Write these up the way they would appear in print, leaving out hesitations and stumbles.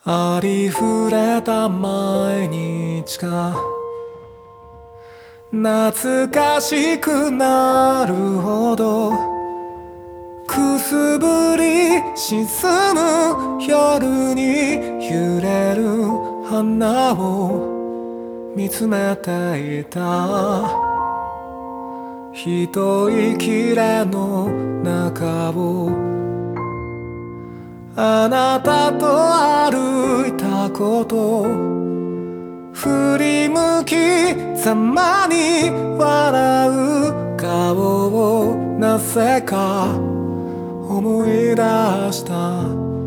ありふれた毎日が懐かしくなるほどくすぶり沈む夜に揺れる花を見つめていた。一息れの中をあなたと歩いたこと、振り向きざまに笑う顔をなぜか思い出した。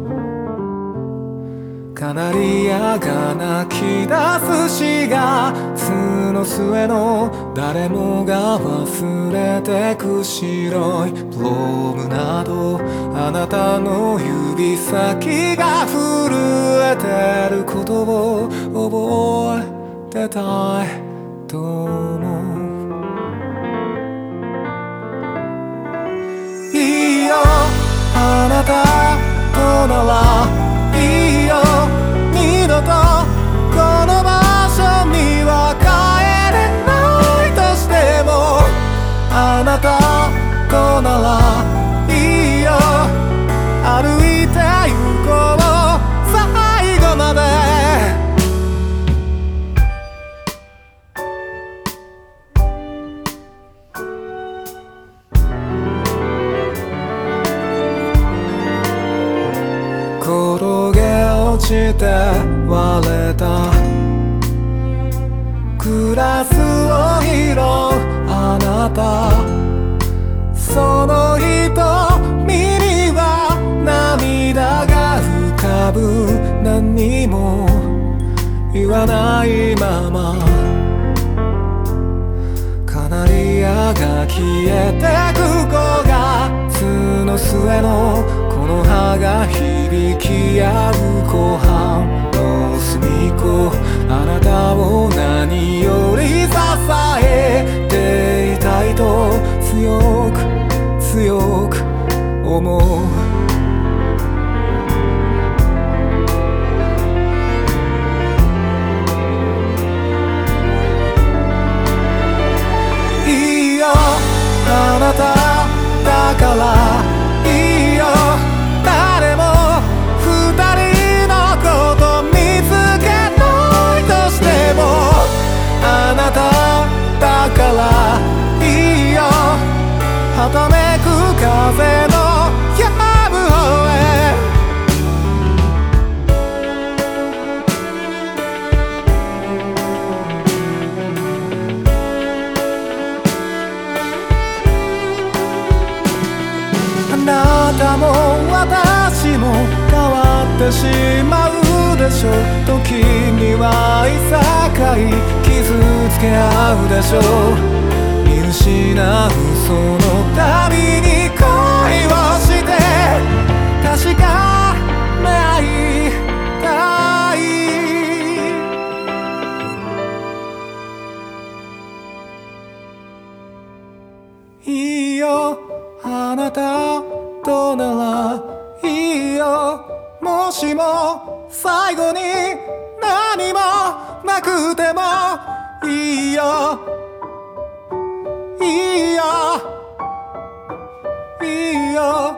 カナリアが泣き出す4月の末の誰もが忘れてく白いプロムなど、あなたの指先が震えてることを覚えてたいと思う。いいよあなたとならいいよ、二度とこの場所には帰れないとしても、あなたとならいいよ、歩いて行こう最後まで。転げ落ちて割れたグラスを拾うあなた、その瞳には涙が浮かぶ。何も言わないままカナリアが消えてく5月の末のこの葉が響き合う湖畔の隅っこ、あなたを何より支えていたいと強く強く思う。いいよあなただからいいよ、誰も二人のこと見つけないとしても、あなただからいいよ、はためく風の止む方へ。あなたも私も変わってしまうでしょう。時にはいさかい傷つけ合うでしょう。見失うその度に恋をして確かめ合いたい。いいよあなたとならいいよ、もしも最後に何もなくてもいいよいいよいいよ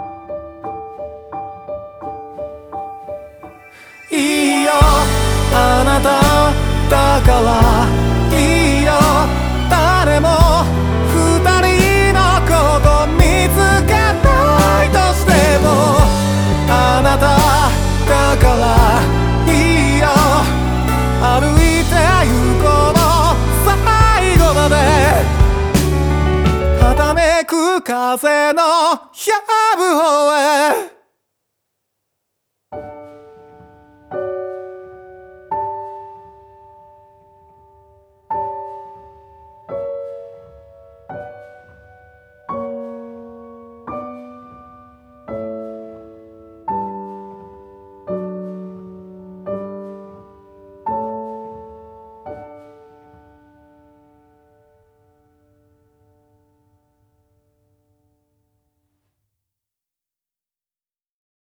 いいよあなただからいいよ、誰も二人のこと見つけないとしても、あなただからいいよ、歩いて行こう最後まで。はためく風の止む方へ。